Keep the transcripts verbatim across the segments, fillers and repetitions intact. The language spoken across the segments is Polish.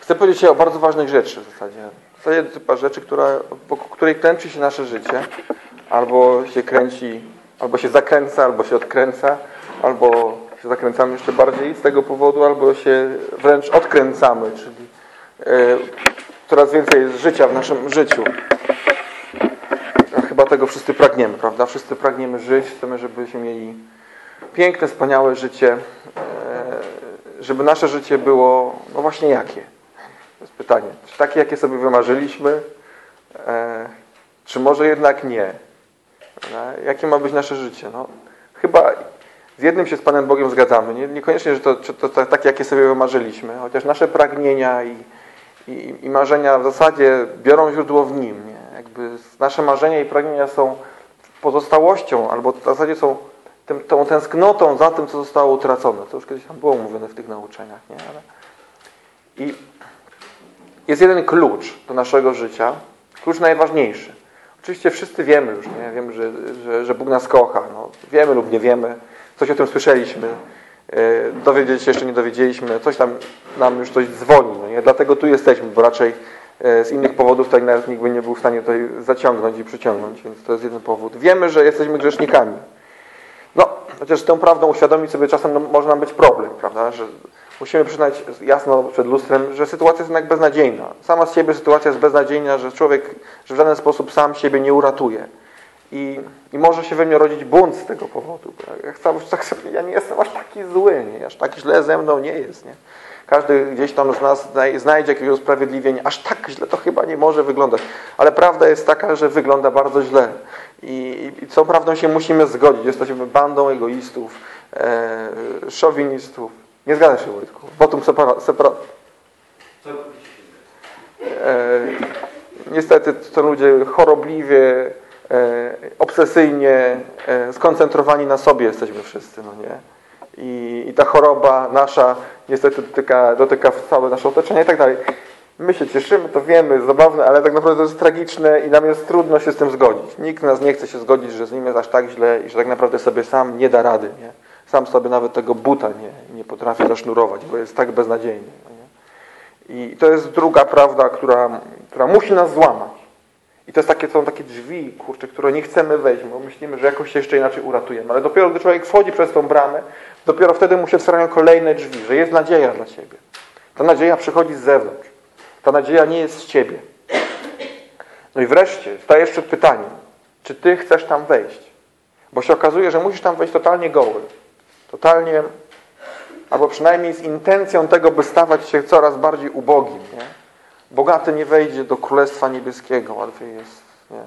Chcę powiedzieć dzisiaj o bardzo ważnej rzeczy w zasadzie. W zasadzie typa rzeczy, która, wokół której kręci się nasze życie. Albo się kręci, albo się zakręca, albo się odkręca, albo się zakręcamy jeszcze bardziej z tego powodu, albo się wręcz odkręcamy, czyli yy, coraz więcej jest życia w naszym życiu. A chyba tego wszyscy pragniemy, prawda? Wszyscy pragniemy żyć, chcemy, żebyśmy mieli piękne, wspaniałe życie, yy, żeby nasze życie było, no właśnie jakie? To jest pytanie. Czy takie, jakie sobie wymarzyliśmy? Yy, czy może jednak nie? No, jakie ma być nasze życie? No, chyba z jednym się z Panem Bogiem zgadzamy. Nie, niekoniecznie, że to, to, to takie, jakie sobie wymarzyliśmy, chociaż nasze pragnienia i, i, i marzenia w zasadzie biorą źródło w Nim. Nie? Jakby nasze marzenia i pragnienia są pozostałością, albo w zasadzie są tym, tą tęsknotą za tym, co zostało utracone. To już kiedyś tam było mówione w tych nauczeniach. Nie? Ale... I jest jeden klucz do naszego życia, klucz najważniejszy. Oczywiście wszyscy wiemy już, nie? Wiemy, że, że, że Bóg nas kocha. No, wiemy lub nie wiemy. Coś o tym słyszeliśmy. Yy, dowiedzieć się jeszcze nie dowiedzieliśmy. Coś tam nam już coś dzwoni. No nie? Dlatego tu jesteśmy, bo raczej yy, z innych powodów tutaj nawet nikt by nie był w stanie tutaj zaciągnąć i przyciągnąć. Więc to jest jeden powód. Wiemy, że jesteśmy grzesznikami. No, chociaż z tą prawdą uświadomić sobie czasem no, może nam być problem, prawda? Że musimy przyznać jasno przed lustrem, że sytuacja jest jednak beznadziejna. Sama z siebie sytuacja jest beznadziejna, że człowiek że w żaden sposób sam siebie nie uratuje. I, i może się we mnie rodzić bunt z tego powodu. Ja, chcę, ja nie jestem aż taki zły, nie? Aż tak źle ze mną nie jest. Nie? Każdy gdzieś tam z nas znajdzie jakiegoś usprawiedliwienia. Aż tak źle to chyba nie może wyglądać. Ale prawda jest taka, że wygląda bardzo źle. I, i co prawdą się musimy zgodzić. Jesteśmy bandą egoistów, e, szowinistów. Nie zgadzasz się, Wojtku? Votum separa... separa... E, niestety to ludzie chorobliwie, e, obsesyjnie e, skoncentrowani na sobie jesteśmy wszyscy, no nie? I, i ta choroba nasza niestety dotyka, dotyka całe nasze otoczenie i tak dalej. My się cieszymy, to wiemy, zabawne, ale tak naprawdę to jest tragiczne i nam jest trudno się z tym zgodzić. Nikt z nas nie chce się zgodzić, że z nim jest aż tak źle i że tak naprawdę sobie sam nie da rady, nie? Sam sobie nawet tego buta nie, nie potrafi zasznurować, bo jest tak beznadziejny. Nie? I to jest druga prawda, która, która musi nas złamać. I to jest takie, są takie drzwi, kurczę, które nie chcemy wejść, bo myślimy, że jakoś się jeszcze inaczej uratujemy. Ale dopiero gdy człowiek wchodzi przez tą bramę, dopiero wtedy mu się otwierają kolejne drzwi, że jest nadzieja dla ciebie. Ta nadzieja przychodzi z zewnątrz. Ta nadzieja nie jest z ciebie. No i wreszcie stajesz przed pytaniem, czy ty chcesz tam wejść? Bo się okazuje, że musisz tam wejść totalnie goły. Totalnie, albo przynajmniej z intencją tego, by stawać się coraz bardziej ubogim. Nie? Bogaty nie wejdzie do Królestwa Niebieskiego. Łatwiej jest nie?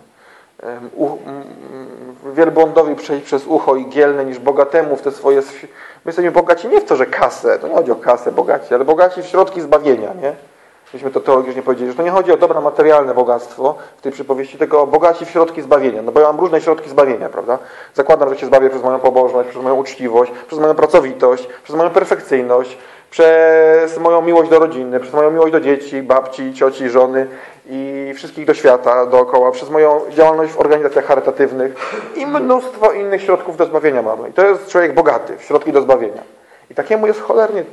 U, wielbłądowi przejść przez ucho igielne niż bogatemu w te swoje... My jesteśmy bogaci nie w to, że kasę, to nie chodzi o kasę bogaci, ale bogaci w środki zbawienia. Nie? Myśmy to teologicznie powiedzieli, że to nie chodzi o dobra materialne bogactwo w tej przypowieści, tylko o bogaci w środki zbawienia. No bo ja mam różne środki zbawienia, prawda? Zakładam, że się zbawię przez moją pobożność, przez moją uczciwość, przez moją pracowitość, przez moją perfekcyjność, przez moją miłość do rodziny, przez moją miłość do dzieci, babci, cioci, żony i wszystkich do świata dookoła, przez moją działalność w organizacjach charytatywnych i mnóstwo innych środków do zbawienia mamy. I to jest człowiek bogaty w środki do zbawienia. I takiemu jest cholernie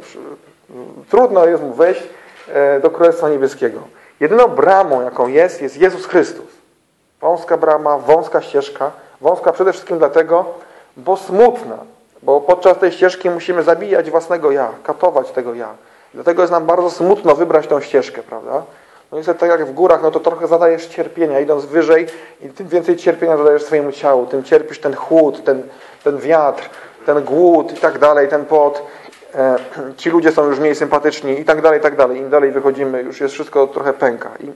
trudno jest mu wejść do Królestwa Niebieskiego. Jedyną bramą, jaką jest, jest Jezus Chrystus. Wąska brama, wąska ścieżka. Wąska przede wszystkim dlatego, bo smutna. Bo podczas tej ścieżki musimy zabijać własnego ja, katować tego ja. Dlatego jest nam bardzo smutno wybrać tą ścieżkę, prawda? No niestety tak jak w górach, no to trochę zadajesz cierpienia, idąc wyżej i tym więcej cierpienia zadajesz swojemu ciału. Tym cierpisz ten chłód, ten, ten wiatr, ten głód i tak dalej, ten pot. E, ci ludzie są już mniej sympatyczni i tak dalej, i tak dalej. Im dalej wychodzimy, już jest wszystko trochę pęka. I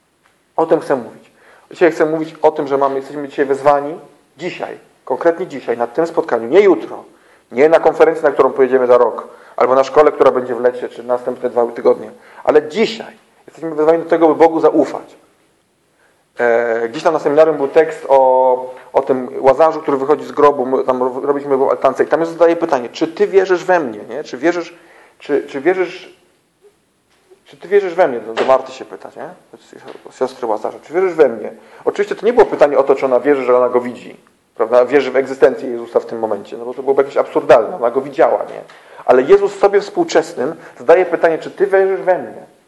o tym chcę mówić. Dzisiaj chcę mówić o tym, że mamy, jesteśmy dzisiaj wezwani, dzisiaj, konkretnie dzisiaj, na tym spotkaniu, nie jutro, nie na konferencji, na którą pojedziemy za rok, albo na szkole, która będzie w lecie, czy następne dwa tygodnie, ale dzisiaj jesteśmy wezwani do tego, by Bogu zaufać. E, gdzieś tam na seminarium był tekst o, o tym Łazarzu, który wychodzi z grobu, tam robiliśmy w altance i tam jest zadaje pytanie, czy ty wierzysz we mnie, nie? Czy wierzysz, czy, czy wierzysz, czy ty wierzysz we mnie? Do Marty się pyta, nie? Siostry Łazarza, czy wierzysz we mnie? Oczywiście to nie było pytanie o to, czy ona wierzy, że ona go widzi, prawda? Wierzy w egzystencję Jezusa w tym momencie, no bo to byłoby jakieś absurdalne, ona go widziała, nie? Ale Jezus sobie współczesnym zadaje pytanie, czy ty wierzysz we mnie?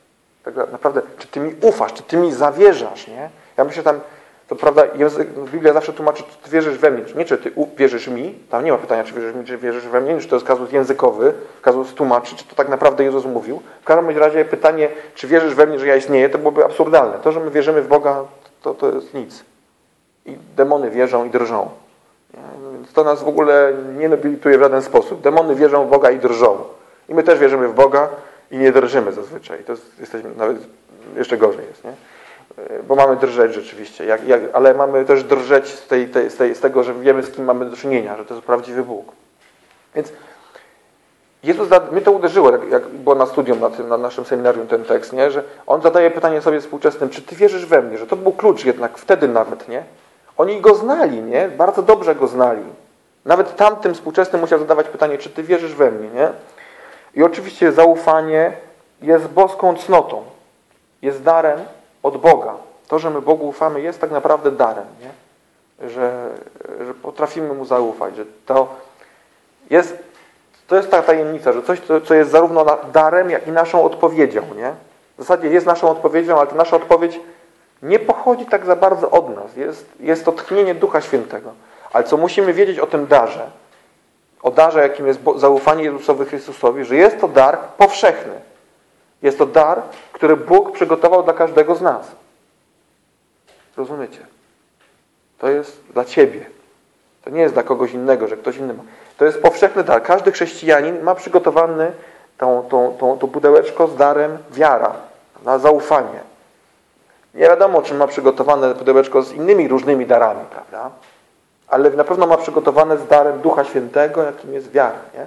tak naprawdę, czy ty mi ufasz, czy ty mi zawierzasz, nie? Ja myślę tam, to prawda, język, Biblia zawsze tłumaczy, czy ty wierzysz we mnie, nie czy ty wierzysz mi, tam nie ma pytania, czy wierzysz mi, czy wierzysz we mnie, nie, czy to jest kazus językowy, kazus tłumaczy, czy to tak naprawdę Jezus mówił. W każdym razie pytanie, czy wierzysz we mnie, że ja istnieję, to byłoby absurdalne. To, że my wierzymy w Boga, to, to jest nic. I demony wierzą i drżą. Więc to nas w ogóle nie nobilituje w żaden sposób. Demony wierzą w Boga i drżą. I my też wierzymy w Boga i nie drżymy zazwyczaj. To jest, jesteśmy nawet jeszcze gorzej jest, nie? Bo mamy drżeć rzeczywiście, jak, jak, ale mamy też drżeć z, tej, tej, z, tej, z tego, że wiemy, z kim mamy do czynienia, że to jest prawdziwy Bóg. Więc Jezus, mnie to uderzyło, jak, jak było na studium na, tym, na naszym seminarium ten tekst, nie? Że On zadaje pytanie sobie współczesnym, czy ty wierzysz we mnie, że to był klucz jednak wtedy nawet, nie? Oni go znali, nie? Bardzo dobrze go znali. Nawet tamtym współczesnym musiał zadawać pytanie, czy ty wierzysz we mnie, nie? I oczywiście zaufanie jest boską cnotą, jest darem od Boga. To, że my Bogu ufamy, jest tak naprawdę darem, nie? Że, że potrafimy Mu zaufać, że to jest, to jest ta tajemnica, że coś, co jest zarówno darem, jak i naszą odpowiedzią, nie? W zasadzie jest naszą odpowiedzią, ale ta nasza odpowiedź nie pochodzi tak za bardzo od nas. Jest, jest to tchnienie Ducha Świętego. Ale co musimy wiedzieć o tym darze, o darze, jakim jest zaufanie Jezusowi Chrystusowi, że jest to dar powszechny. Jest to dar, który Bóg przygotował dla każdego z nas. Rozumiecie? To jest dla ciebie. To nie jest dla kogoś innego, że ktoś inny ma. To jest powszechny dar. Każdy chrześcijanin ma przygotowany tą, tą, tą, to pudełeczko z darem wiara, na zaufanie. Nie wiadomo, czy ma przygotowane pudełeczko z innymi różnymi darami, prawda? Ale na pewno ma przygotowane z darem Ducha Świętego, jakim jest wiara, nie?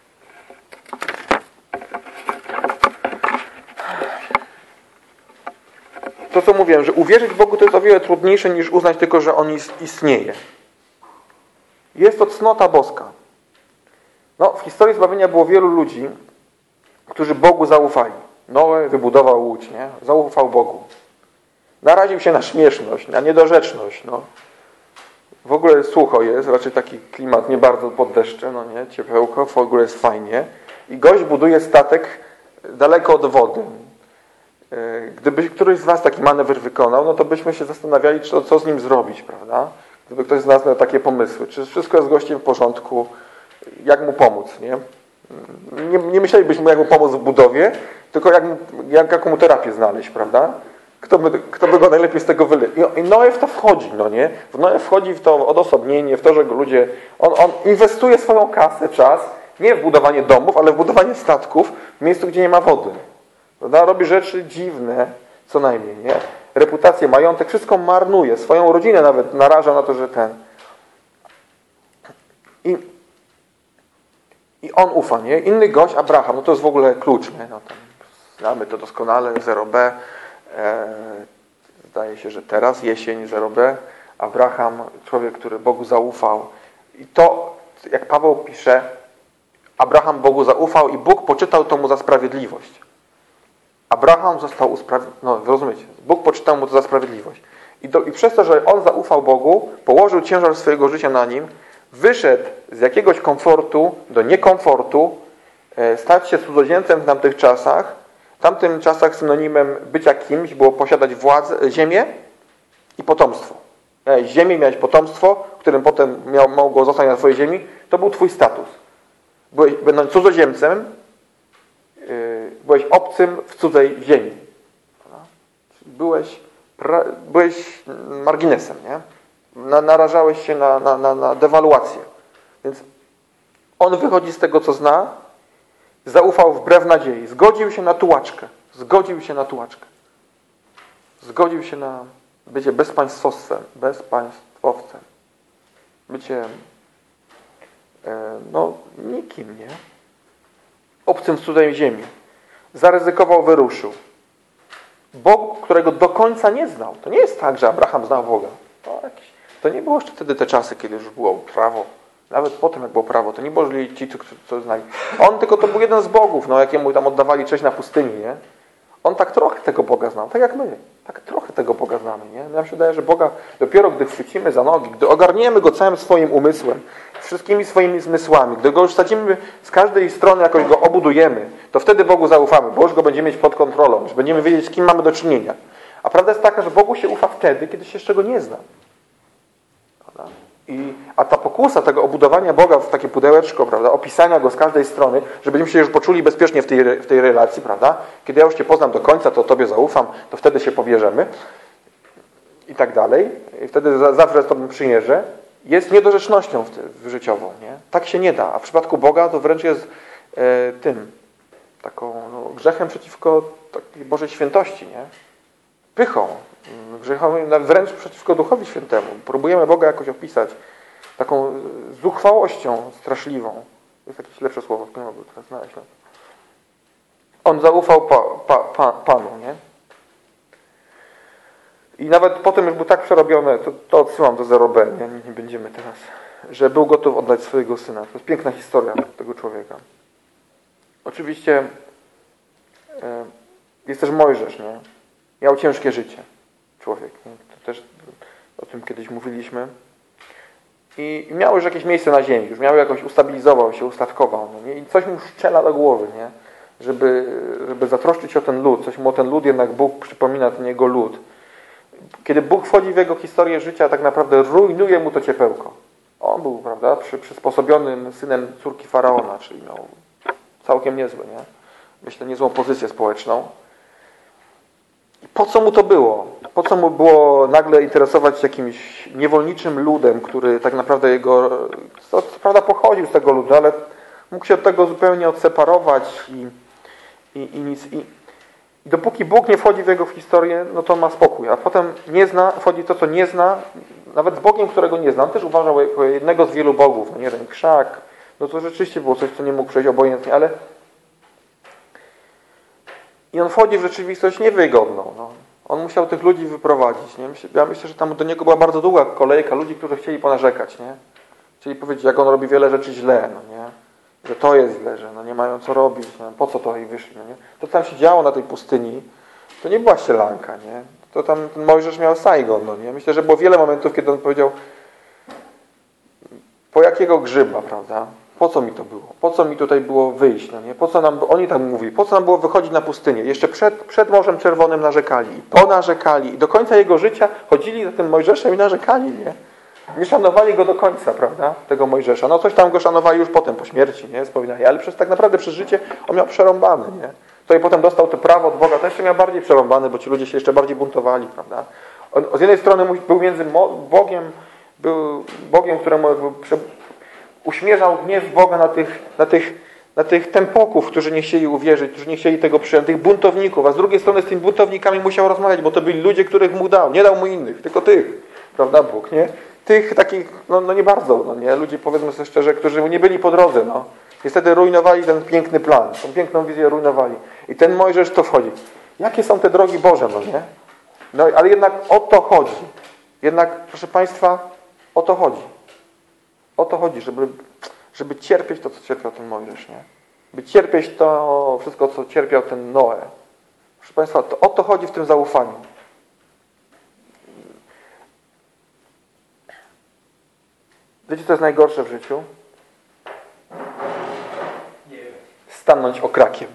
To, co mówiłem, że uwierzyć Bogu to jest o wiele trudniejsze niż uznać tylko, że On istnieje. Jest to cnota boska. No, w historii zbawienia było wielu ludzi, którzy Bogu zaufali. Noe wybudował łódź, nie? Zaufał Bogu. Naraził się na śmieszność, na niedorzeczność. No. W ogóle sucho jest, raczej taki klimat nie bardzo pod deszczem, no nie, ciepełko, w ogóle jest fajnie. I gość buduje statek daleko od wody. Gdyby któryś z nas taki manewr wykonał, no to byśmy się zastanawiali, co, co z nim zrobić, prawda? Gdyby ktoś z nas miał takie pomysły, czy wszystko jest z gościem w porządku, jak mu pomóc, nie? Nie, nie myślelibyśmy, jak mu pomóc w budowie, tylko jak, jak, jaką mu terapię znaleźć, prawda? Kto by, kto by go najlepiej z tego wyleczył. I Noe w to wchodzi, no nie? W Noe wchodzi w to odosobnienie, w to, że ludzie... On, on inwestuje swoją kasę, czas, nie w budowanie domów, ale w budowanie statków w miejscu, gdzie nie ma wody. Prawda? Robi rzeczy dziwne, co najmniej, nie? Reputację, majątek, wszystko marnuje. Swoją rodzinę nawet naraża na to, że ten... I, i on ufa, nie? Inny gość, Abraham, no to jest w ogóle klucz, nie? No tam znamy to doskonale, zero B. E, zdaje się, że teraz, jesień, zero B. Abraham, człowiek, który Bogu zaufał. I to, jak Paweł pisze, Abraham Bogu zaufał i Bóg poczytał to mu za sprawiedliwość. Abraham został usprawiedliwiony, no rozumiecie, Bóg poczytał mu to za sprawiedliwość. I, do, I przez to, że on zaufał Bogu, położył ciężar swojego życia na nim, wyszedł z jakiegoś komfortu do niekomfortu, e, stać się cudzoziemcem w tamtych czasach. W tamtych czasach synonimem bycia kimś było posiadać władzę, ziemię i potomstwo. Miałeś ziemię, miałeś potomstwo, którym potem miał, mogło zostać na twojej ziemi. To był twój status. Byłeś, będąc cudzoziemcem, yy, byłeś obcym w cudzej ziemi. Byłeś, pra, byłeś marginesem, nie? Na, narażałeś się na, na, na, na dewaluację. Więc on wychodzi z tego, co zna, zaufał wbrew nadziei. Zgodził się na tułaczkę. Zgodził się na tułaczkę. Zgodził się na bycie bezpaństwowcem. Bezpaństwowcem. Bycie e, no nikim, nie? Obcym w cudzej ziemi. Zaryzykował, wyruszył. Bóg, którego do końca nie znał. To nie jest tak, że Abraham znał Boga. To, jakieś, to nie było jeszcze wtedy te czasy, kiedy już było prawo. Nawet potem, jak było prawo, to nie byli ci, co, co znali. On tylko to był jeden z bogów, no, jakiemu tam oddawali cześć na pustyni, nie? On tak trochę tego Boga znał, tak jak my. Tak trochę tego Boga znamy. Nie? Nam się wydaje, że Boga dopiero gdy chwycimy za nogi, gdy ogarniemy Go całym swoim umysłem, wszystkimi swoimi zmysłami, gdy Go już sadzimy z każdej strony, jakoś Go obudujemy, to wtedy Bogu zaufamy, bo już Go będziemy mieć pod kontrolą, już będziemy wiedzieć, z kim mamy do czynienia. A prawda jest taka, że Bogu się ufa wtedy, kiedy się jeszcze Go nie zna. Prawda? I, a ta pokusa tego obudowania Boga w takie pudełeczko, prawda, opisania Go z każdej strony, żebyśmy się już poczuli bezpiecznie w tej, w tej relacji, prawda? Kiedy ja już Cię poznam do końca, to Tobie zaufam, to wtedy się powierzymy i tak dalej. I wtedy za, zawsze z Tobą przymierzę. Jest niedorzecznością w, w życiową. Nie? Tak się nie da. A w przypadku Boga to wręcz jest e, tym, taką no, grzechem przeciwko takiej Bożej świętości, nie? Pychą. Grzechem, wręcz przeciwko Duchowi Świętemu. Próbujemy Boga jakoś opisać taką zuchwałością straszliwą. Jest jakieś lepsze słowo, nie mogę teraz znaleźć. No. On zaufał pa, pa, pa, Panu, nie? I nawet potem już był tak przerobiony, to, to odsyłam do zero B, nie? nie będziemy teraz, że był gotów oddać swojego syna. To jest piękna historia tego człowieka. Oczywiście e, jest też Mojżesz, nie? Miał ciężkie życie. Człowiek. Nie? To też o tym kiedyś mówiliśmy. I, i miał już jakieś miejsce na ziemi. Już miał jakoś, ustabilizował się, ustatkował. No nie? I coś mu strzela do głowy, nie? Żeby, żeby zatroszczyć się o ten lud. Coś mu o ten lud, jednak Bóg przypomina ten jego lud. Kiedy Bóg wchodzi w jego historię życia, tak naprawdę rujnuje mu to ciepełko. On był, prawda, przy, przysposobionym synem córki Faraona, czyli miał całkiem niezły, nie? Myślę, niezłą pozycję społeczną. I po co mu to było? Po co mu było nagle interesować się jakimś niewolniczym ludem, który tak naprawdę jego, co, co prawda pochodził z tego ludu, ale mógł się od tego zupełnie odseparować i, i, i nic. I, I dopóki Bóg nie wchodzi w jego historię, no to ma spokój. A potem nie zna, wchodzi to, co nie zna, nawet z Bogiem, którego nie zna. On też uważał jako jednego z wielu bogów. No nie, ten krzak, no to rzeczywiście było coś, co nie mógł przejść obojętnie, ale i on wchodzi w rzeczywistość niewygodną. No. On musiał tych ludzi wyprowadzić. Nie? Ja myślę, że tam do niego była bardzo długa kolejka ludzi, którzy chcieli ponarzekać. Nie? Chcieli powiedzieć, jak on robi wiele rzeczy źle. No nie? Że to jest źle, że no nie mają co robić. No, po co to ich wyszli? No nie? To tam się działo na tej pustyni. To nie była ścielanka. Nie? To tam ten Mojżesz miał Saigon. No nie? Myślę, że było wiele momentów, kiedy on powiedział, po jakiego grzyba, prawda? Po co mi to było? Po co mi tutaj było wyjść? No nie? Po co nam, oni tam mówili, po co nam było wychodzić na pustynię? Jeszcze przed, przed Morzem Czerwonym narzekali i ponarzekali. I do końca jego życia chodzili za tym Mojżeszem i narzekali. Nie? Nie szanowali go do końca, prawda? Tego Mojżesza. No coś tam go szanowali już potem, po śmierci, nie? Wspominali. Ale przez, tak naprawdę przez życie on miał przerąbane, nie? To i potem dostał to prawo od Boga, to jeszcze miał bardziej przerąbane, bo ci ludzie się jeszcze bardziej buntowali, prawda? On, z jednej strony był między Bogiem, był Bogiem, któremu jakby uśmierzał gniew Boga na tych, na tych, na tych tempoków, którzy nie chcieli uwierzyć, którzy nie chcieli tego przyjąć, tych buntowników, a z drugiej strony z tymi buntownikami musiał rozmawiać, bo to byli ludzie, których mu dał. Nie dał mu innych, tylko tych, prawda, Bóg, nie? Tych takich, no, no nie bardzo, no nie? Ludzie, powiedzmy sobie szczerze, którzy mu nie byli po drodze, no. Niestety rujnowali ten piękny plan, tą piękną wizję rujnowali. I ten Mojżesz to wchodzi. Jakie są te drogi Boże, no nie? No, ale jednak o to chodzi. Jednak, proszę Państwa, o to chodzi. O to chodzi, żeby, żeby cierpieć to, co cierpiał ten Mojżesz, nie? By cierpieć to wszystko, co cierpiał ten Noe. Proszę Państwa, to, o to chodzi w tym zaufaniu. Wiecie, co jest najgorsze w życiu? Stanąć okrakiem.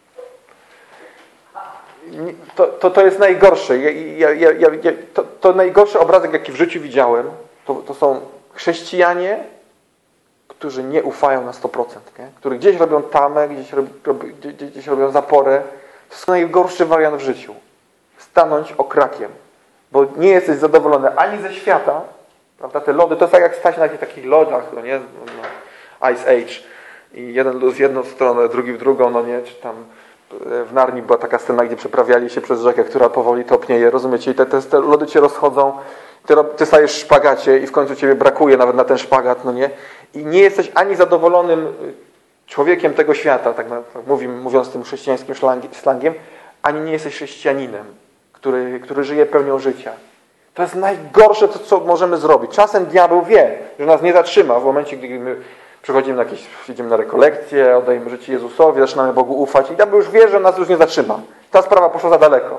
To, to, to jest najgorsze. Ja, ja, ja, ja, to, to najgorszy obrazek, jaki w życiu widziałem, to, to są chrześcijanie, którzy nie ufają na sto procent, nie? Którzy gdzieś robią tamę, gdzieś, robi, gdzieś, gdzieś robią zaporę. To jest najgorszy wariant w życiu. Stanąć okrakiem. Bo nie jesteś zadowolony ani ze świata, prawda? Te lody, to jest tak jak stać na takich lodach, no nie? No, Ice Age. I jeden lód w jedną stronę, drugi w drugą, no nie? Czy tam w Narni była taka scena, gdzie przeprawiali się przez rzekę, która powoli topnieje, rozumiecie? I te, te, te lody cię rozchodzą, ty, ty stajesz w szpagacie i w końcu ciebie brakuje nawet na ten szpagat, no nie? I nie jesteś ani zadowolonym człowiekiem tego świata, tak, na, tak mówim, mówiąc tym chrześcijańskim slangiem, ani nie jesteś chrześcijaninem, który, który żyje pełnią życia. To jest najgorsze, to, co możemy zrobić. Czasem diabeł wie, że nas nie zatrzyma w momencie, gdy my przychodzimy na jakieś, idziemy na rekolekcje, oddajemy życie Jezusowi, zaczynamy Bogu ufać i diabeł już wie, że nas już nie zatrzyma. Ta sprawa poszła za daleko.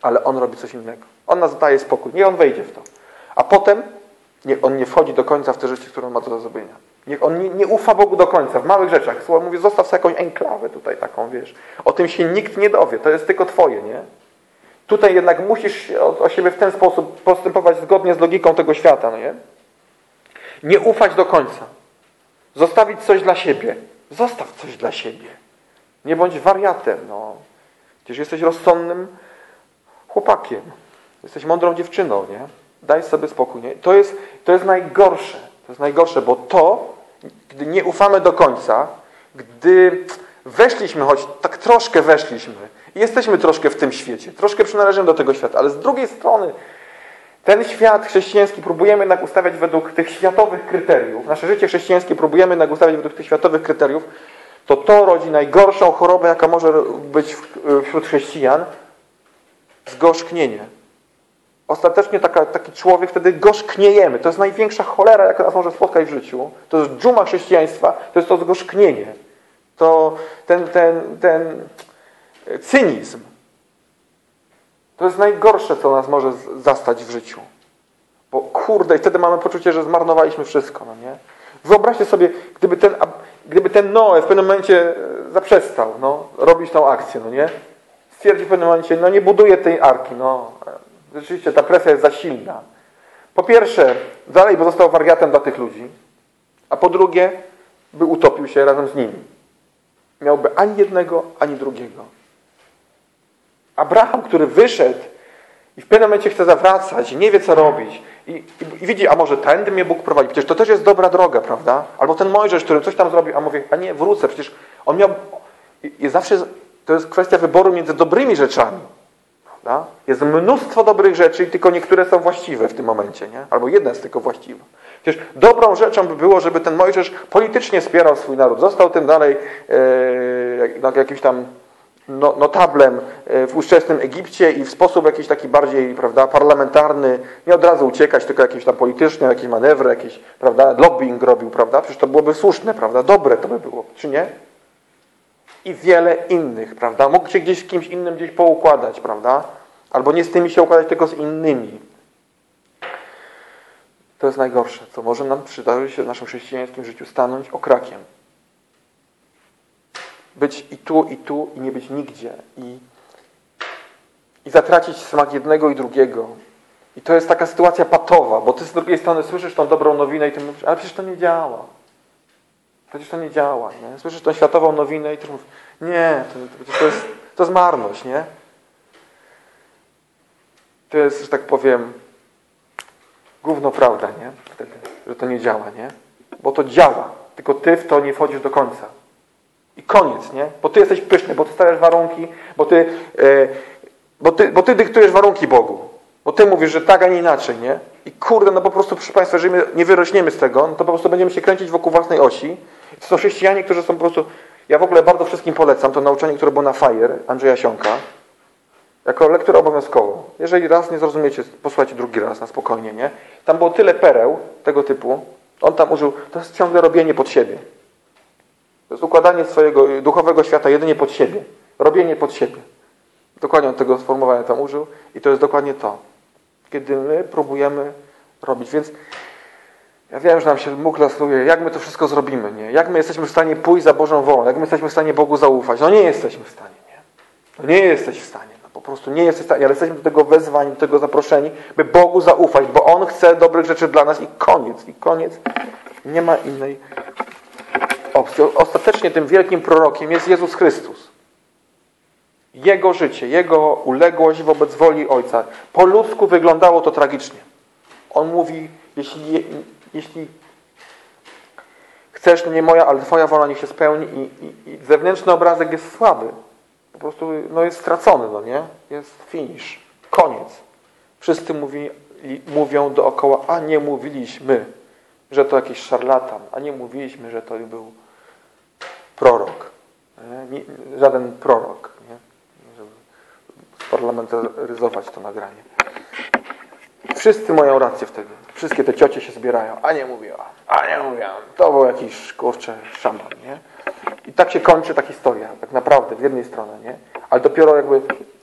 ale on robi coś innego. On nas daje spokój. Niech on wejdzie w to. A potem niech on nie wchodzi do końca w te rzeczy, które on ma do zrobienia. Niech on nie, nie ufa Bogu do końca, w małych rzeczach. Słowo mówi, zostaw sobie jakąś enklawę tutaj taką, wiesz. O tym się nikt nie dowie. To jest tylko twoje, nie? Tutaj jednak musisz o, o siebie w ten sposób postępować zgodnie z logiką tego świata, no nie? Nie ufać do końca. Zostawić coś dla siebie. Zostaw coś dla siebie. Nie bądź wariatem, no. Przecież jesteś rozsądnym chłopakiem. Jesteś mądrą dziewczyną, nie? Daj sobie spokój, nie? To jest, to jest najgorsze. To jest najgorsze, bo to, gdy nie ufamy do końca, gdy weszliśmy, choć tak troszkę weszliśmy i jesteśmy troszkę w tym świecie, troszkę przynależymy do tego świata, ale z drugiej strony ten świat chrześcijański próbujemy jednak ustawiać według tych światowych kryteriów, nasze życie chrześcijańskie próbujemy jednak ustawiać według tych światowych kryteriów, to to rodzi najgorszą chorobę, jaka może być wśród chrześcijan, zgorzknienie. Ostatecznie taka, taki człowiek, wtedy gorzkniejemy. To jest największa cholera, jaka nas może spotkać w życiu. To jest dżuma chrześcijaństwa, to jest to zgorzknienie. To ten, ten, ten cynizm. To jest najgorsze, co nas może zastać w życiu. Bo kurde, i wtedy mamy poczucie, że zmarnowaliśmy wszystko, no nie? Wyobraźcie sobie, gdyby ten, gdyby ten Noe w pewnym momencie zaprzestał no, robić tą akcję, no nie? Stwierdził w pewnym momencie, no nie buduje tej arki, no. Rzeczywiście ta presja jest za silna. Po pierwsze, dalej by został wariatem dla tych ludzi, a po drugie, by utopił się razem z nimi. Miałby ani jednego, ani drugiego. Abraham, który wyszedł i w pewnym momencie chce zawracać i nie wie, co robić. I, i, i widzi, a może tędy mnie Bóg prowadzi. Przecież to też jest dobra droga, prawda? Albo ten Mojżesz, który coś tam zrobił, a mówi, a nie, wrócę. Przecież on miał... I, i zawsze to jest kwestia wyboru między dobrymi rzeczami. Prawda? Jest mnóstwo dobrych rzeczy i tylko niektóre są właściwe w tym momencie, nie? Albo jedna jest tylko właściwa. Przecież dobrą rzeczą by było, żeby ten Mojżesz politycznie wspierał swój naród. Został tym dalej e, jakimś tam no, notablem w ówczesnym Egipcie i w sposób jakiś taki bardziej, prawda, parlamentarny, nie od razu uciekać, tylko jakieś tam polityczne, jakieś manewry, jakiś, prawda, lobbying robił, prawda? Przecież to byłoby słuszne, prawda? Dobre to by było, czy nie? I wiele innych, prawda? Mógł się gdzieś z kimś innym gdzieś poukładać, prawda? Albo nie z tymi się układać, tylko z innymi. To jest najgorsze, co może nam przydarzyć się w naszym chrześcijańskim życiu, stanąć okrakiem. Być i tu, i tu, i nie być nigdzie. I, i zatracić smak jednego i drugiego. I to jest taka sytuacja patowa, bo ty z drugiej strony słyszysz tą dobrą nowinę i ty mówisz, ale przecież to nie działa. Przecież to nie działa, nie? Słyszysz tą światową nowinę i ty mówisz, nie, to, to, jest, to jest marność, nie? To jest, że tak powiem, gówno prawda, nie? Wtedy, że to nie działa, nie? Bo to działa, tylko ty w to nie wchodzisz do końca. I koniec, nie? Bo ty jesteś pyszny, bo ty stawiasz warunki, bo ty, yy, bo ty, bo ty dyktujesz warunki Bogu. Bo ty mówisz, że tak, a nie inaczej, nie? I kurde, no po prostu, proszę Państwa, jeżeli my nie wyrośniemy z tego, no to po prostu będziemy się kręcić wokół własnej osi. To są chrześcijanie, którzy są po prostu... Ja w ogóle bardzo wszystkim polecam to nauczanie, które było na Fire, Andrzeja Sionka, jako lekturę obowiązkową. Jeżeli raz nie zrozumiecie, posłuchajcie drugi raz, na spokojnie, nie? Tam było tyle pereł tego typu. On tam użył... To jest ciągle robienie pod siebie. To jest układanie swojego duchowego świata jedynie pod siebie. Robienie pod siebie. Dokładnie on tego sformułowania tam użył i to jest dokładnie to. Kiedy my próbujemy robić. Więc ja wiem, że nam się mógł lasuje, jak my to wszystko zrobimy, nie? Jak my jesteśmy w stanie pójść za Bożą wolą, jak my jesteśmy w stanie Bogu zaufać. No nie jesteśmy w stanie, nie? No nie jesteś w stanie. No po prostu nie jesteś w stanie, ale jesteśmy do tego wezwani, do tego zaproszeni, by Bogu zaufać, bo On chce dobrych rzeczy dla nas i koniec. I koniec. Nie ma innej opcji. Ostatecznie tym wielkim prorokiem jest Jezus Chrystus. Jego życie, Jego uległość wobec woli Ojca. Po ludzku wyglądało to tragicznie. On mówi, jeśli, jeśli chcesz, no nie moja, ale Twoja wola niech się spełni i, i, i zewnętrzny obrazek jest słaby. Po prostu no jest stracony, no nie? Jest finish. Koniec. Wszyscy mówi, mówią dookoła, a nie mówiliśmy, że to jakiś szarlatan, a nie mówiliśmy, że to był prorok. Nie? Żaden prorok. Nie? Żeby parlamentaryzować to nagranie. Wszyscy mają rację wtedy. Wszystkie te ciocie się zbierają. A nie mówiła. A nie mówiłam. To był jakiś, kurczę, szampan, nie? I tak się kończy ta historia. Tak naprawdę, w jednej stronie, nie? Ale dopiero jakby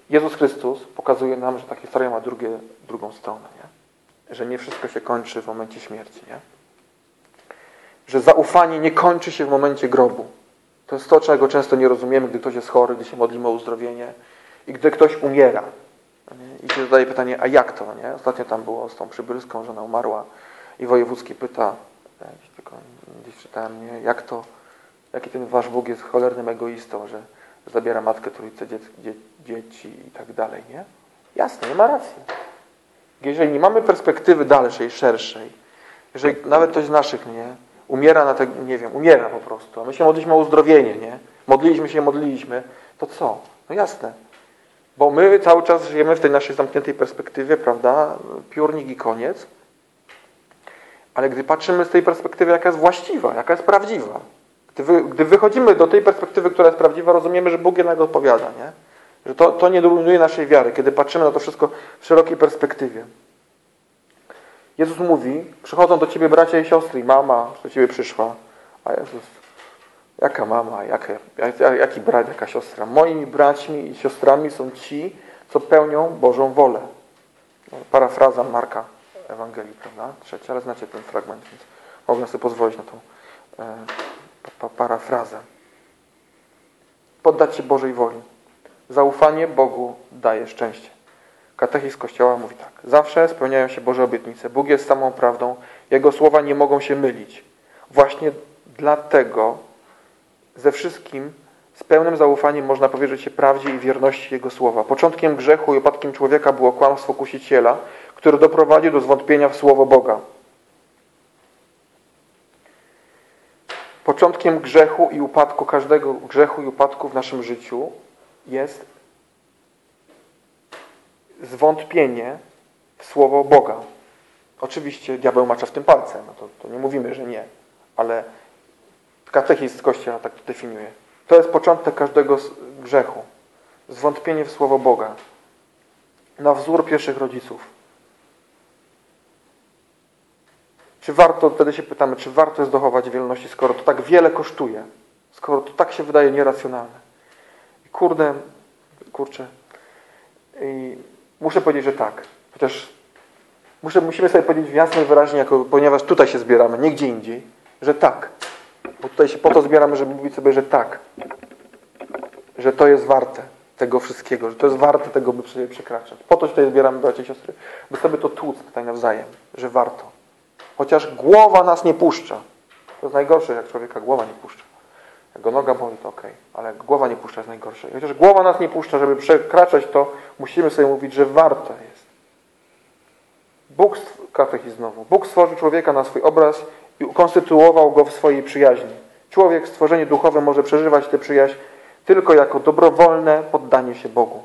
Jezus Chrystus pokazuje nam, że ta historia ma drugie, drugą stronę, nie? Że nie wszystko się kończy w momencie śmierci, nie? Że zaufanie nie kończy się w momencie grobu. To jest to, czego często nie rozumiemy, gdy ktoś jest chory, gdy się modlimy o uzdrowienie i gdy ktoś umiera. Nie? I się zadaje pytanie, a jak to? Nie? Ostatnio tam było z tą przybylską, że ona umarła i wojewódzki pyta, gdzieś, tylko, gdzieś czytałem, nie? Jak to, jaki ten wasz Bóg jest cholernym egoistą, że zabiera matkę, trójce dzieci, dzieci i tak dalej, nie? Jasne, nie ma racji. Jeżeli nie mamy perspektywy dalszej, szerszej, jeżeli nawet ktoś z naszych, nie, umiera na te, nie wiem, umiera po prostu, a my się modliliśmy o uzdrowienie, nie? Modliliśmy się, modliliśmy, to co? No jasne. Bo my cały czas żyjemy w tej naszej zamkniętej perspektywie, prawda? Piórnik i koniec. Ale gdy patrzymy z tej perspektywy, jaka jest właściwa, jaka jest prawdziwa, Gdy, wy, gdy wychodzimy do tej perspektywy, która jest prawdziwa, rozumiemy, że Bóg jednak odpowiada, nie? Że to, to nie dominuje naszej wiary, kiedy patrzymy na to wszystko w szerokiej perspektywie. Jezus mówi, przychodzą do Ciebie bracia i siostry, i mama do Ciebie przyszła. A Jezus, jaka mama, jakie, jaki brat, jaka siostra? Moimi braćmi i siostrami są ci, co pełnią Bożą wolę. Parafraza Marka Ewangelii, prawda? Trzecia, ale znacie ten fragment, więc mogę sobie pozwolić na tą e, pa, parafrazę. Poddać się Bożej woli. Zaufanie Bogu daje szczęście. Katechizm Kościoła mówi tak. Zawsze spełniają się Boże obietnice. Bóg jest samą prawdą. Jego słowa nie mogą się mylić. Właśnie dlatego ze wszystkim z pełnym zaufaniem można powierzyć się prawdzie i wierności Jego słowa. Początkiem grzechu i upadkiem człowieka było kłamstwo kusiciela, które doprowadził do zwątpienia w Słowo Boga. Początkiem grzechu i upadku, każdego grzechu i upadku w naszym życiu jest zwątpienie w Słowo Boga. Oczywiście diabeł macza w tym palcem, no to, to nie mówimy, że nie, ale katechizm Kościoła tak to definiuje. To jest początek każdego grzechu. Zwątpienie w Słowo Boga. Na wzór pierwszych rodziców. Czy warto, wtedy się pytamy, czy warto jest dochować wierności, skoro to tak wiele kosztuje, skoro to tak się wydaje nieracjonalne. I kurde, kurczę, i muszę powiedzieć, że tak. Chociaż muszę, musimy sobie powiedzieć jasno i wyraźnie, jako, ponieważ tutaj się zbieramy, nie gdzie indziej, że tak. Bo tutaj się po to zbieramy, żeby mówić sobie, że tak. Że to jest warte tego wszystkiego, że to jest warte tego, by sobie przekraczać. Po to się tutaj zbieramy, bracia i siostry, by sobie to tłuc tutaj nawzajem, że warto. Chociaż głowa nas nie puszcza. To jest najgorsze, jak człowieka głowa nie puszcza. Jak go noga boli, to okej. Ale jak głowa nie puszcza, jest najgorsze. I chociaż głowa nas nie puszcza, żeby przekraczać to, musimy sobie mówić, że warto jest. Bóg, katechizm znowu, Bóg stworzył człowieka na swój obraz i ukonstytuował go w swojej przyjaźni. Człowiek, stworzenie duchowe, może przeżywać tę przyjaźń tylko jako dobrowolne poddanie się Bogu.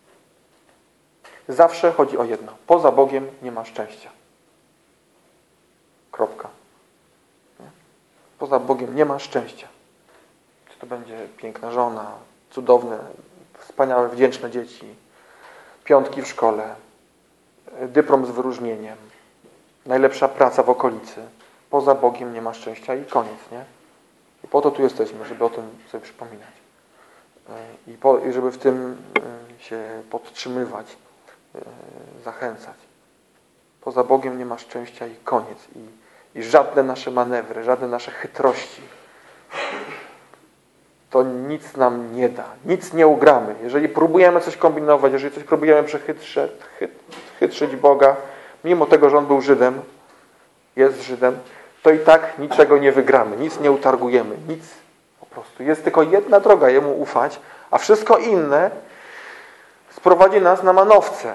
Zawsze chodzi o jedno. Poza Bogiem nie ma szczęścia. Kropka. Nie? Poza Bogiem nie ma szczęścia. Czy to będzie piękna żona, cudowne, wspaniałe, wdzięczne dzieci, piątki w szkole, dyplom z wyróżnieniem, najlepsza praca w okolicy. Poza Bogiem nie ma szczęścia i koniec, nie? I po to tu jesteśmy, żeby o tym sobie przypominać. I, po, i żeby w tym się podtrzymywać, zachęcać. Poza Bogiem nie ma szczęścia i koniec. I, i żadne nasze manewry, żadne nasze chytrości to nic nam nie da. Nic nie ugramy. Jeżeli próbujemy coś kombinować, jeżeli coś próbujemy przechytrzyć, chytrzyć Boga, mimo tego, że On był Żydem, jest Żydem, to i tak niczego nie wygramy. Nic nie utargujemy. Nic po prostu. Jest tylko jedna droga Jemu ufać, a wszystko inne sprowadzi nas na manowce.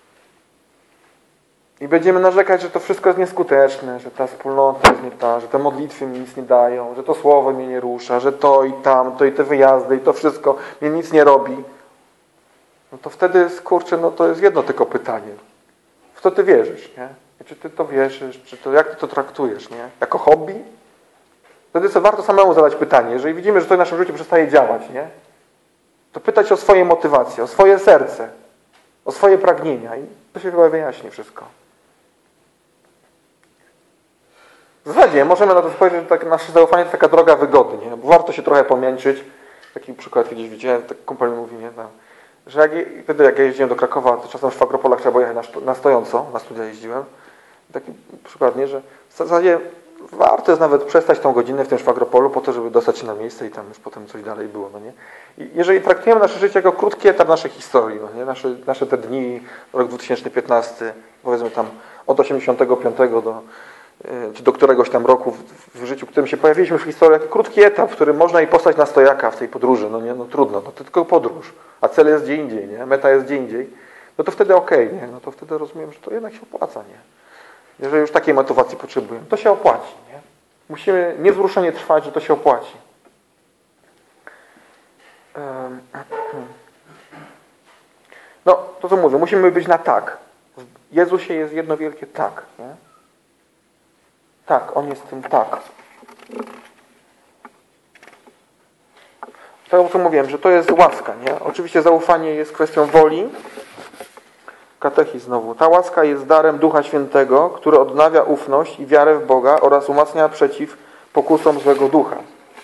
I będziemy narzekać, że to wszystko jest nieskuteczne, że ta wspólnota jest nie ta, że te modlitwy mi nic nie dają, że to słowo mnie nie rusza, że to i tamto, i te wyjazdy, i to wszystko mnie nic nie robi. No to wtedy, kurczę, no to jest jedno tylko pytanie. W co ty wierzysz, nie? I czy ty to wierzysz, czy to, jak ty to traktujesz, nie? Jako hobby? Wtedy sobie warto samemu zadać pytanie. Jeżeli widzimy, że to w naszym życiu przestaje działać, nie? To pytać o swoje motywacje, o swoje serce, o swoje pragnienia i to się chyba wyjaśni wszystko. W zasadzie możemy na to spojrzeć, że tak, nasze zaufanie to taka droga wygody, nie? Bo warto się trochę pomięczyć. Taki przykład kiedyś widziałem, tak kumpel mówi, nie? Tam, że jak, wtedy jak ja jeździłem do Krakowa, to czasem w Szwagropolach trzeba było jechać na, na stojąco, na studia jeździłem. Taki przykład, nie, że w zasadzie warto jest nawet przestać tą godzinę w tym Szwagropolu po to, żeby dostać się na miejsce i tam już potem coś dalej było, no nie? I jeżeli traktujemy nasze życie jako krótki etap naszej historii, no nie? Nasze, nasze te dni, rok dwa tysiące piętnasty, powiedzmy tam od osiemdziesiątego piątego do, czy do któregoś tam roku w, w życiu, w którym się pojawiliśmy w historii, jako krótki etap, w którym można i postać na stojaka w tej podróży, no nie? No trudno, no to tylko podróż, a cel jest gdzie indziej, nie? Meta jest gdzie indziej, no to wtedy okej, okay, nie? No to wtedy rozumiem, że to jednak się opłaca, nie? Jeżeli już takiej motywacji potrzebujemy, to się opłaci, nie? Musimy niewzruszenie trwać, że to się opłaci. No, to co mówię, musimy być na tak. W Jezusie jest jedno wielkie tak, nie? Tak, On jest tym tak. To, co mówiłem, że to jest łaska, nie? Oczywiście zaufanie jest kwestią woli. Katechizm znowu. Ta łaska jest darem Ducha Świętego, który odnawia ufność i wiarę w Boga oraz umacnia przeciw pokusom złego ducha.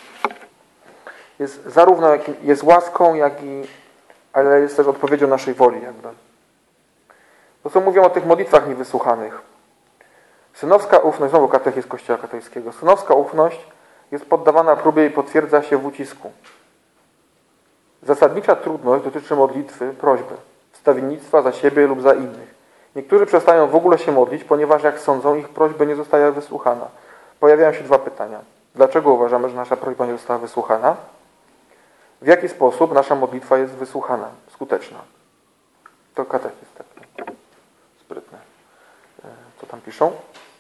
Jest zarówno jest łaską, jak i ale jest też odpowiedzią naszej woli, jakby. To co mówią o tych modlitwach niewysłuchanych. Synowska ufność, znowu katechizm Kościoła katolickiego. Synowska ufność jest poddawana próbie i potwierdza się w ucisku. Zasadnicza trudność dotyczy modlitwy, prośby, wstawiennictwa za siebie lub za innych. Niektórzy przestają w ogóle się modlić, ponieważ jak sądzą, ich prośba nie zostaje wysłuchana. Pojawiają się dwa pytania. Dlaczego uważamy, że nasza prośba nie została wysłuchana? W jaki sposób nasza modlitwa jest wysłuchana, skuteczna? To katechizm taki sprytny. Co tam piszą?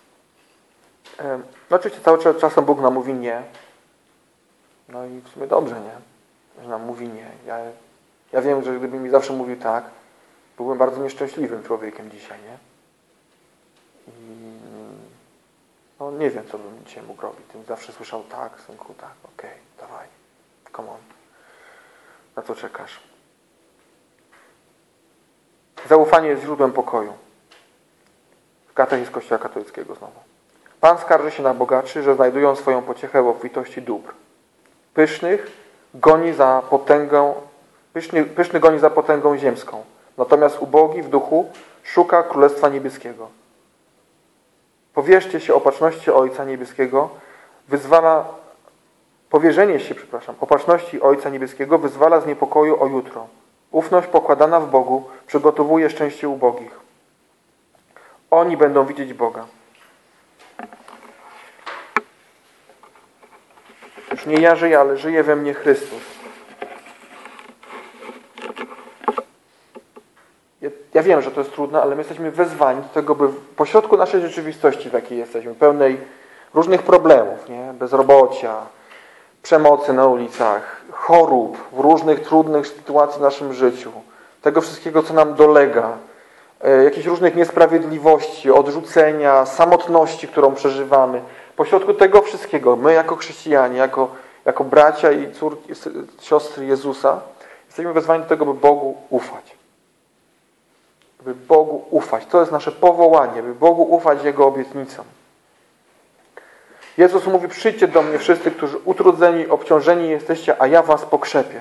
No oczywiście cały czas czasem Bóg nam mówi nie. No i w sumie dobrze, nie? Że nam mówi nie. Ja, ja wiem, że gdyby mi zawsze mówił tak, byłbym bardzo nieszczęśliwym człowiekiem dzisiaj, nie? I no nie wiem, co bym dzisiaj mógł robić. Gdybym zawsze słyszał tak, synku, tak, okej, okay, dawaj, come on. Na co czekasz? Zaufanie jest źródłem pokoju. Katechizm Kościoła katolickiego znowu. Pan skarży się na bogaczy, że znajdują swoją pociechę w obfitości dóbr. Pysznych goni za potęgą, pyszny, pyszny goni za potęgą ziemską. Natomiast ubogi w duchu szuka Królestwa Niebieskiego. Powierzcie się opatrzności Ojca Niebieskiego, wyzwala, powierzenie się, przepraszam, opatrzności Ojca Niebieskiego wyzwala z niepokoju o jutro. Ufność pokładana w Bogu przygotowuje szczęście ubogich. Oni będą widzieć Boga. Już nie ja żyję, ale żyje we mnie Chrystus. Ja, ja wiem, że to jest trudne, ale my jesteśmy wezwani do tego, by pośrodku naszej rzeczywistości, w jakiej jesteśmy, pełnej różnych problemów, nie? Bezrobocia, przemocy na ulicach, chorób, w różnych trudnych sytuacji w naszym życiu, tego wszystkiego, co nam dolega, e, jakichś różnych niesprawiedliwości, odrzucenia, samotności, którą przeżywamy. Pośrodku tego wszystkiego, my jako chrześcijanie, jako, jako bracia i córki, siostry Jezusa, jesteśmy wezwani do tego, by Bogu ufać. By Bogu ufać. To jest nasze powołanie, by Bogu ufać Jego obietnicom. Jezus mówi, przyjdźcie do mnie wszyscy, którzy utrudzeni, obciążeni jesteście, a ja was pokrzepię.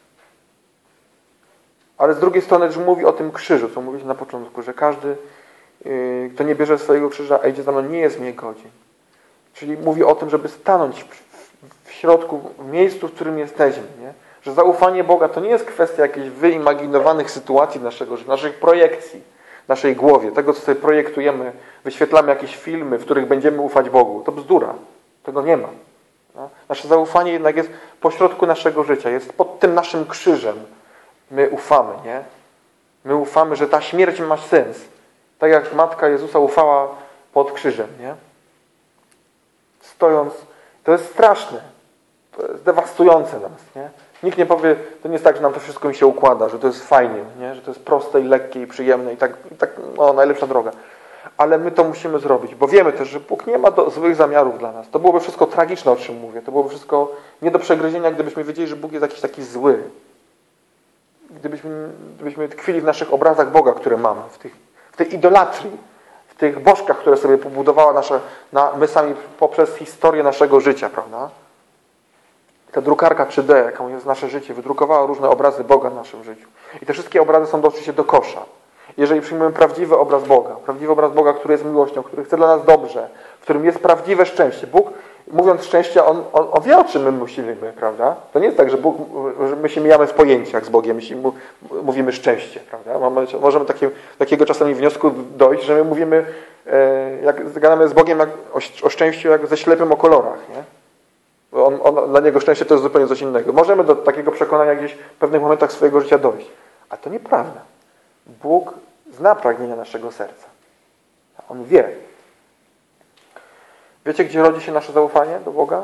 Ale z drugiej strony też mówi o tym krzyżu, co mówiliśmy na początku, że każdy, yy, kto nie bierze swojego krzyża, a idzie za mną, nie jest mnie godzien. Czyli mówi o tym, żeby stanąć w, w środku, w miejscu, w którym jesteśmy. Nie? Że zaufanie Boga to nie jest kwestia jakichś wyimaginowanych sytuacji naszego życia, naszych projekcji, naszej głowie, tego, co sobie projektujemy, wyświetlamy jakieś filmy, w których będziemy ufać Bogu. To bzdura. Tego nie ma. No? Nasze zaufanie jednak jest pośrodku naszego życia, jest pod tym naszym krzyżem. My ufamy, nie? My ufamy, że ta śmierć ma sens. Tak jak Matka Jezusa ufała pod krzyżem, nie? Stojąc, to jest straszne. To jest dewastujące nas, nie? Nikt nie powie, to nie jest tak, że nam to wszystko mi się układa, że to jest fajnie, nie? Że to jest proste i lekkie i przyjemne i tak, i tak o, najlepsza droga. Ale my to musimy zrobić, bo wiemy też, że Bóg nie ma do, złych zamiarów dla nas. To byłoby wszystko tragiczne, o czym mówię. To byłoby wszystko nie do przegryzienia, gdybyśmy wiedzieli, że Bóg jest jakiś taki zły. Gdybyśmy, gdybyśmy tkwili w naszych obrazach Boga, które mamy, w, tych, w tej idolatrii, w tych bożkach, które sobie pobudowała nasze, na, my sami poprzez historię naszego życia, prawda? ta drukarka trzy D, jaką jest nasze życie, wydrukowała różne obrazy Boga w naszym życiu. I te wszystkie obrazy są oczywiście do kosza. Jeżeli przyjmujemy prawdziwy obraz Boga, prawdziwy obraz Boga, który jest miłością, który chce dla nas dobrze, w którym jest prawdziwe szczęście. Bóg, mówiąc szczęście, On, on, on wie, o czym my myślimy, prawda? To nie jest tak, że Bóg, że my się mijamy w pojęciach z Bogiem, jeśli mu, mówimy szczęście, prawda? Mamy, możemy takie, takiego czasami wniosku dojść, że my mówimy, e, jak gadamy z Bogiem jak, o, o szczęściu, jak ze ślepym o kolorach, nie? On, on, dla Niego szczęście to jest zupełnie coś innego. Możemy do takiego przekonania gdzieś w pewnych momentach swojego życia dojść. A to nieprawda. Bóg zna pragnienia naszego serca. On wie. Wiecie, gdzie rodzi się nasze zaufanie do Boga?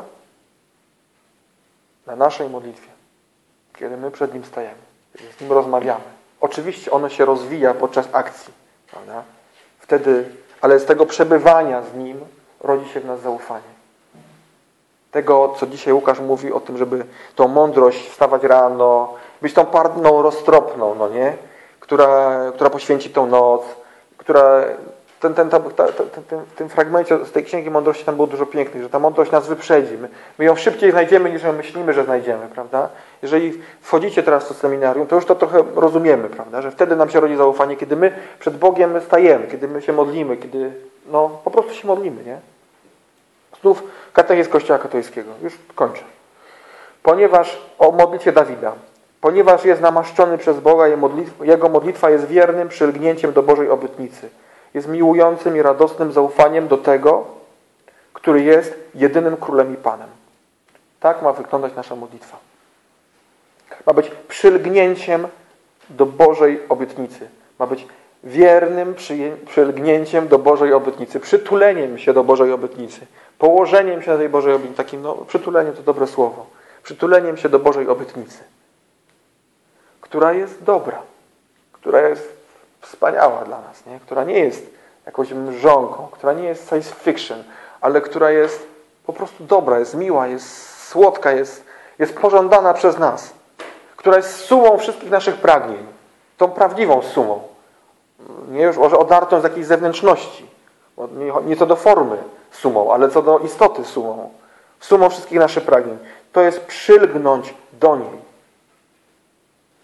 Na naszej modlitwie. Kiedy my przed Nim stajemy. Kiedy z Nim rozmawiamy. Oczywiście ono się rozwija podczas akcji. Prawda? Wtedy, ale z tego przebywania z Nim rodzi się w nas zaufanie. Tego, co dzisiaj Łukasz mówi o tym, żeby tą mądrość wstawać rano, być tą parną roztropną, no nie? Która, która poświęci tą noc, która ten, ten, ta, ta, ta, ten, w tym fragmencie z tej Księgi Mądrości tam było dużo pięknych, że ta mądrość nas wyprzedzi. My, my ją szybciej znajdziemy, niż my myślimy, że znajdziemy, prawda? Jeżeli wchodzicie teraz do seminarium, to już to trochę rozumiemy, prawda? Że wtedy nam się rodzi zaufanie, kiedy my przed Bogiem stajemy, kiedy my się modlimy, kiedy no po prostu się modlimy, nie? Znów katechizm Kościoła katolickiego. Już kończę. Ponieważ o modlitwie Dawida. Ponieważ jest namaszczony przez Boga, jego modlitwa jest wiernym przylgnięciem do Bożej obietnicy. Jest miłującym i radosnym zaufaniem do tego, który jest jedynym Królem i Panem. Tak ma wyglądać nasza modlitwa. Ma być przylgnięciem do Bożej obietnicy. Ma być wiernym przylgnięciem do Bożej obietnicy. Przytuleniem się do Bożej obietnicy. Położeniem się na tej Bożej obietnicy. Takim, no, przytuleniem to dobre słowo. Przytuleniem się do Bożej obietnicy. Która jest dobra. Która jest wspaniała dla nas. Nie? Która nie jest jakąś mrzonką. Która nie jest science fiction. Ale która jest po prostu dobra. Jest miła. Jest słodka. Jest, jest pożądana przez nas. Która jest sumą wszystkich naszych pragnień. Tą prawdziwą sumą. Nie już może odartą z jakiejś zewnętrzności. Nie, nie co do formy sumą, ale co do istoty sumą. Sumą wszystkich naszych pragnień. To jest przylgnąć do niej.